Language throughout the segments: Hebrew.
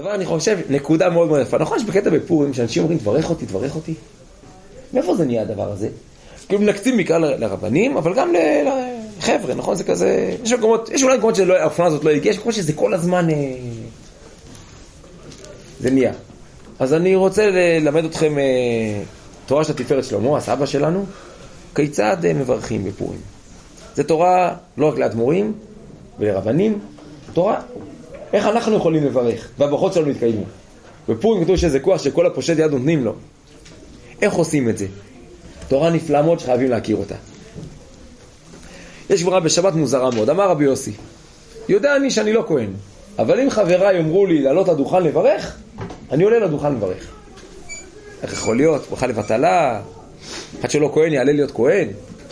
דבר אני חושב, נקודה מאוד מאוד יפה. נכון שבקטע בפורים, שאנשים אומרים, תברך אותי, תברך אותי. מאיפה זה נהיה הדבר הזה? כאילו נקצים בעיקר לרבנים, אבל גם לחבר'ה, נכון? זה כזה... יש אולי מקומות שהאופנה הזאת לא הגיעה, יש מקומות שזה כל הזמן... זה נהיה. אז אני רוצה ללמד אתכם תורה של התפארת שלמה, הסבא שלנו, כיצד מברכים בפורים. זה תורה לא רק לאדמו"רים ולרבנים, תורה איך אנחנו יכולים לברך, והברכות שלנו יתקיימו. בפורים כתוב שזה כוח שכל הפושט יד נותנים לו. איך עושים את זה? תורה נפלאה מאוד שחייבים להכיר אותה. יש גמרא בשבת מוזרה מאוד. אמר רבי יוסי, יודע אני שאני לא כהן, אבל אם חבריי יאמרו לי לעלות לדוכן לברך, אני עולה לדוכן לברך. איך יכול להיות? ברכה לבטלה, אחד שלא כהן יעלה להיות כהן.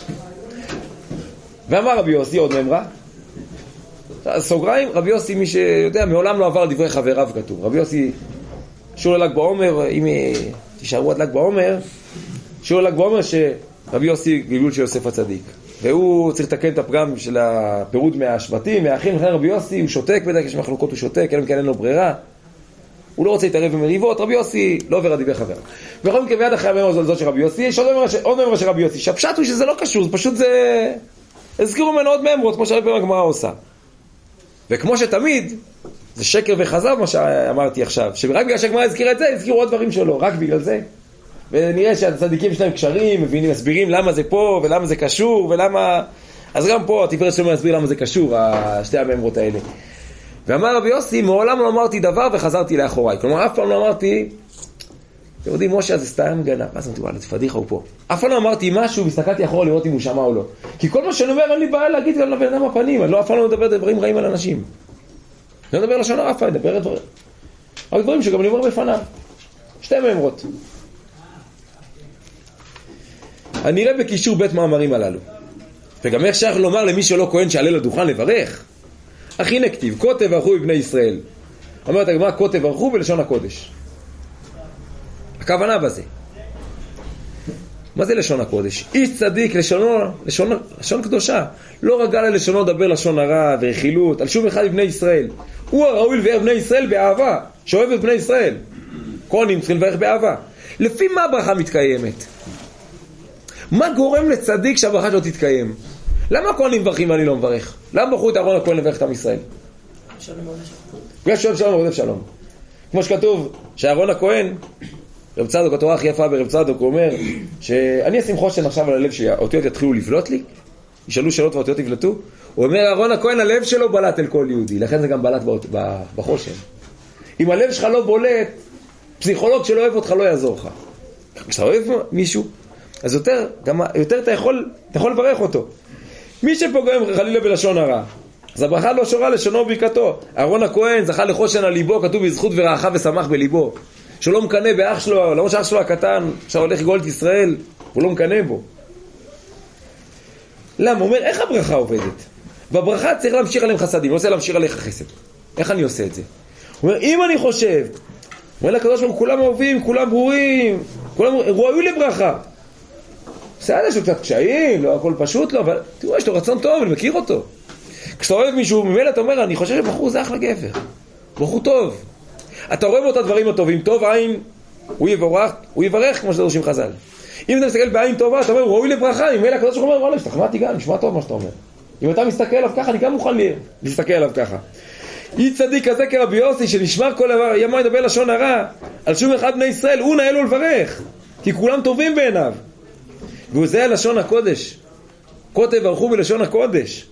ואמר רבי יוסי עוד ממרה, סוגריים, רבי יוסי מי שיודע מעולם לא עבר לדברי חבריו כתוב. רבי יוסי שור לל"ג בעומר, אם תישארו עד ל"ג בעומר, שור לל"ג בעומר שרבי יוסי גלגול של יוסף הצדיק, והוא צריך לתקן את הפגם של הפירוד מהשבטים, מהאחים. לכן רבי יוסי הוא שותק, בדרך יש מחלוקות הוא שותק, אלא מכן אין לו ברירה, הוא לא רוצה להתערב במריבות. רבי יוסי לא עובר לדברי חבריו. בכל מקרה מיד אחרי המאמר הזאת של רבי יוסי יש עוד מאמר של רבי יוסי, שהפשט הוא שזה לא קשור, זה פשוט זה הזכירו ממנו עוד מאמרות כמו שהרבה מהגמרא עושה. וכמו שתמיד זה שקר וחזב מה שאמרתי עכשיו, שרק בגלל שהגמרא הזכירה את זה הזכירו עוד דברים שלו, רק בגלל זה. ונראה שהצדיקים שלהם קשרים, מבינים, מסבירים למה זה פה ולמה זה קשור ולמה... אז גם פה התפארת שלו מסביר למה זה קשור, שתי המאמרות האלה. ואמר רבי יוסי, מעולם לא אמרתי דבר וחזרתי לאחוריי. כלומר, אף פעם לא אמרתי, אתם יודעים, משה זה סתם גנב. אז אמרתי, וואלה, תפדיחה הוא פה. אף פעם לא אמרתי משהו והסתכלתי אחורה לראות אם הוא שמע או לא. כי כל מה שאני אומר, אין לי בעיה להגיד גם לבן אדם הפנים. אני לא, אף פעם לא מדבר דברים רעים על אנשים. לא מדבר לשון הרע, אני מדבר את דברים. רק דברים שגם אני אומר בפניו. שתי מאמרות. אני אראה בקישור בית מאמרים הללו. וגם איך שייך לומר למי שלא כהן שעלה לדוכן לברך? הכי נכתיב, כותב ברכו בבני ישראל. אומרת הגמרא, כותב ברכו בלשון הקודש. הכוונה בזה. מה זה לשון הקודש? איש צדיק לשון קדושה. לא רגל ללשונו לדבר לשון הרע ורכילות על שום אחד מבני ישראל. הוא הראוי לברך בני ישראל באהבה, שאוהב את בני ישראל. כהנים צריכים לברך באהבה. לפי מה הברכה מתקיימת? מה גורם לצדיק שהברכה שלו תתקיים? למה כהנים מברכים ואני לא מברך? למה ברכו את אהרון הכהן לברך את עם ישראל? בגלל שאוהב שלום ורודף שלום. כמו שכתוב שאהרון הכהן, רב צדוק, התורה הכי יפה ברב צדוק, הוא אומר שאני אשים חושן עכשיו על הלב שהאותיות יתחילו לבלוט לי, ישאלו שאלות והאותיות יבלטו. הוא אומר אהרון הכהן הלב שלו בלט אל כל יהודי, לכן זה גם בלט בחושן. אם הלב שלך לא בולט, פסיכולוג שלא אוהב אותך לא יעזור לך. כשאתה אוהב מישהו, אז יותר אתה יכול לברך אותו. מי שפוגם חלילה בלשון הרע, אז הברכה לא שורה לשונו וברכתו. אהרון הכהן זכה לחושן על ליבו, כתוב בזכות ורעך ושמח בליבו. שלא מקנה באח שלו, למרות שאח שלו הקטן, עכשיו הולך לגאול את ישראל, הוא לא מקנה בו. למה? הוא אומר, איך הברכה עובדת? בברכה צריך להמשיך עליהם חסדים, לא רוצה להמשיך עליך חסד. איך אני עושה את זה? הוא אומר, אם אני חושב, הוא אומר לקדוש ברוך הוא, כולם אוהבים, כולם ברורים, כולם ראויים לברכה. בסדר, יש לו קצת קשיים, לא הכל פשוט לו, אבל תראו, יש לו רצון טוב, אני מכיר אותו. כשאתה אוהב מישהו, ממילא אתה אומר, אני חושב שבחור זה אחלה גבר. בחור טוב. אתה רואה בו את הדברים הטובים, טוב עין, הוא יברך כמו שדורשים חז"ל. אם אתה מסתכל בעין טובה, אתה אומר, הוא ראוי לברכה, ממילא הקדוש ברוך הוא אומר, וואלה, השתכנעתי גם, נשמע טוב מה שאתה אומר. אם אתה מסתכל עליו ככה, אני גם מוכן להסתכל עליו ככה. אי צדיק כזה כרבי יוסי, שנשמר כל ימה ידבר לשון הרע, על שום אחד בני ישראל, הוא נאה לו לברך, כי כולם טובים בעיניו. והוא זה לשון הקודש. כותב ברכו בלשון הקודש.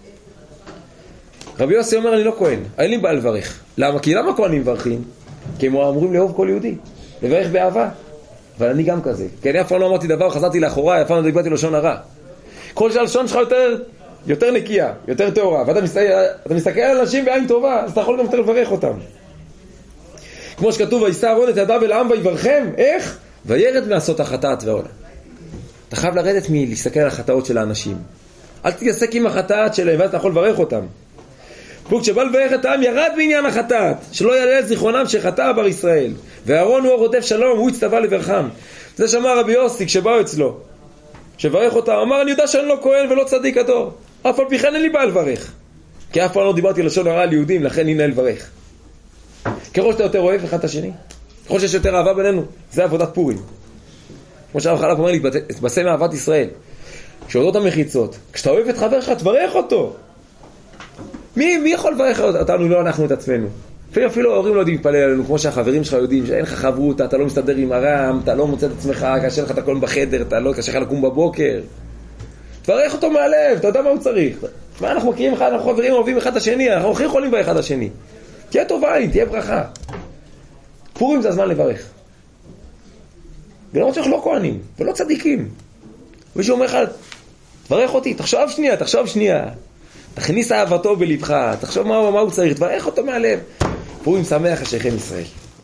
רבי יוסי אומר, אני לא כהן, אין לי בעיה לברך. למה? כי למה כהנים מברכים? כי הם אמורים לאהוב כל יהודי, לברך באהבה. אבל אני גם כזה. כי אני אף פעם לא אמרתי דבר, חזרתי לאחוריי, אף פעם לא דיברתי לשון הרע. כל שהלשון שלך יותר נקייה, יותר טהורה, ואתה מסתכל על אנשים בעין טובה, אז אתה יכול גם יותר לברך אותם. כמו שכתוב, וישא אהרון את ידיו אל העם ויברכם, איך? וירד מעשות החטאת והעולה. אתה חייב לרדת מלהסתכל על החטאות של האנשים. אל תתעסק עם החטאת שלהם, ואז אתה יכול לברך אותם. כשבא לברך את העם, ירד בעניין החטאת, שלא יעלה את זיכרונם שחטא בר ישראל. ואהרון הוא הרודף שלום, הוא הצטווה לברכם. זה שאמר רבי יוסי כשבאו אצלו, שברך אותם, אמר, אני יודע שאני לא כהן ולא צדיק הדור. אף על פי כן אין לי בעיה לברך. כי אף פעם לא דיברתי לשון הרע על יהודים, לכן הנה לברך. ככל שאתה יותר אוהב אחד את השני, ככל שיש יותר אהבה בינינו, זה עבודת פורים. כמו שהרב חלק אומר לי, תתבשם מאהבת ישראל. כשעודות המחיצות, כשאתה אוהב את חבר שלך, תברך אותו. מי יכול לברך אותנו? לא אנחנו את עצמנו. אפילו ההורים לא יודעים להתפלל עלינו, כמו שהחברים שלך יודעים, שאין לך חברות, אתה לא מסתדר עם הרם, אתה לא מוצא את עצמך, קשה לך את הכל בחדר, אתה לא קשה לך לקום בבוקר. תברך אותו מהלב, אתה יודע מה הוא צריך. מה, אנחנו מכירים אחד, אנחנו חברים אוהבים אחד השני, אנחנו הכי יכולים באחד השני. תהיה טובה, תהיה ברכה. פורים זה הזמן לברך. ולא שאנחנו לא כהנים, ולא צדיקים. מישהו אומר לך, תברך אותי, תחשוב שנייה. תכניס אהבתו בלבך, תחשוב מה הוא צריך, תברך אותו מהלב. פורים שמח אשריכם ישראל.